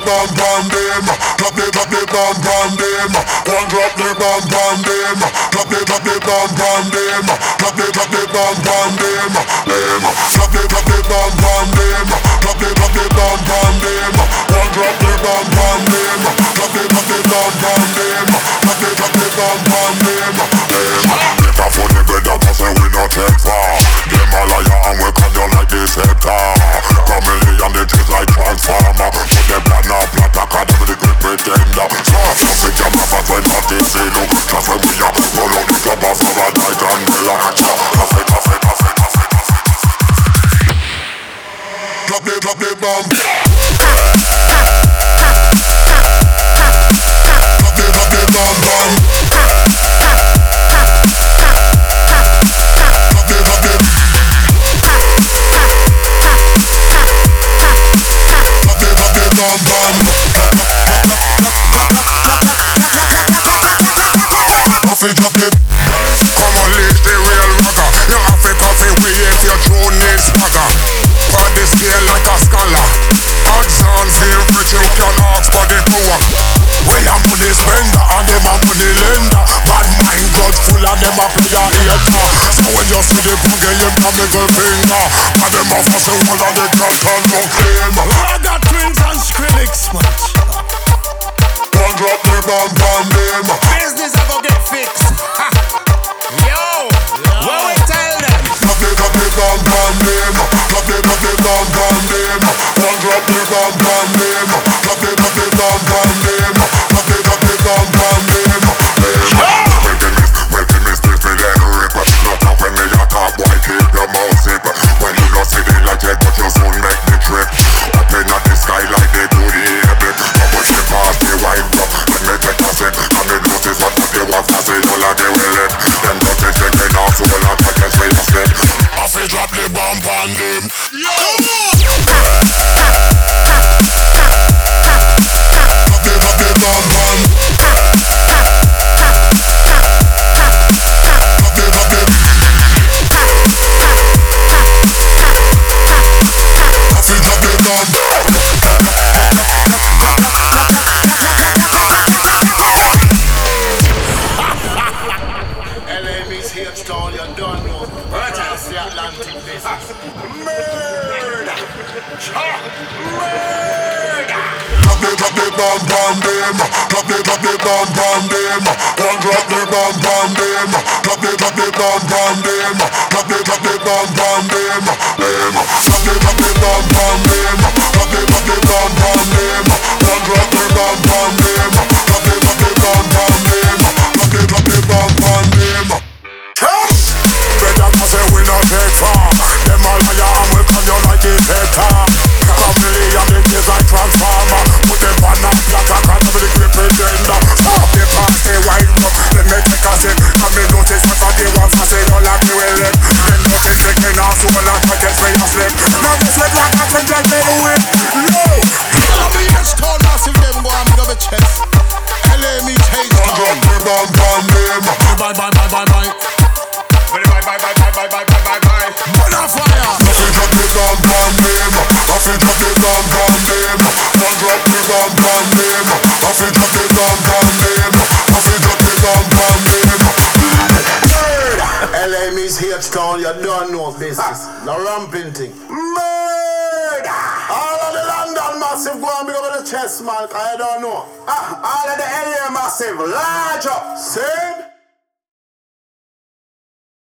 bomb bomb them. Drop the bomb bomb them. One drop the bomb bomb them. Drop the bomb bomb them. Drop the bomb bomb them. Drop the bomb bomb them. Drop the bomb bomb them. One drop the bomb bomb them. Drop the bomb bomb them. Drop the bomb bomb them. If I put the bread up, I say we not take far. Them a liar and we cut you like this scepter. Chameleon they just like transformer. Put them on a plot, I cut them with the great pretender. So we can have a fight for this zero. Just when we are roll out the club of our Titan Bella. Cafe. Drop the bomb. Drop the bomb bomb. Come on, leave the real rocker. You have to coffee, we hate your throne is swagger. On the scale like a scholar. Odds on feel rich, you can ask for the power. We are money spender and them a money lender. Bad mind grudge full of them a play a hater. So when you see the boogie, you got middle finger. And them a fuss and all of the cat and no claim. I got twins and Skrillex match. One drop the bomb bomb them. Business I go get fixed. Yo, what we tell them? Drop the bomb bomb them. Drop the bomb bomb them. One drop the bomb bomb them. Drop the bomb bomb them. Drop the bomb bomb them. When the mistake me then rip. Not up when me a top boy keep your mouth zip. When you not see the light yet but you soon make the trip. Up in the sky like they do the epic. I push the past the wine cup. Let me take a sip. And me notice what they want to say. All of them will it. Them got to check it out. So all of them can say a slip. I feel drop the bomb on them. Yo! Drop the bomb bomb. LM's here to all you done know. Right out the Atlantic business. Murder! Murder! Drop the bomb bomb them. Drop the bomb bomb them. One drop the bomb bomb them. Drop the bomb bomb them. Drop the bomb bomb them. Drop the bomb bomb them. Drop the bomb bomb them. One drop the bomb bomb them. Drop the bomb bomb them. Drop the bomb bomb them. Better to say we not take far. Them all liar and we come you like it scepter. Chameleon they just like transformer. Put them on a plot, I can't have the great pretender. Stop the past, they wind up. Let me take a sip. And me notice what they want to say. Don't like me with it. Then notice they can also all of my guess where you slip. Now this let like I can just do it. No! LM's tall massive them go and big up the chest. LME change Drop the bomb bomb them. Bye. Bonfire! I feel drop the bomb bomb them. I feel drop the bomb bomb them. One drop the bomb bomb them. I feel drop the bomb bomb them. I feel drop the bomb bomb them. LME's H-Town, you don't know business. No ramping thing. Murder! All of the London massive go and big up the chest, man. I don't know. All of the LA massive, large up. See?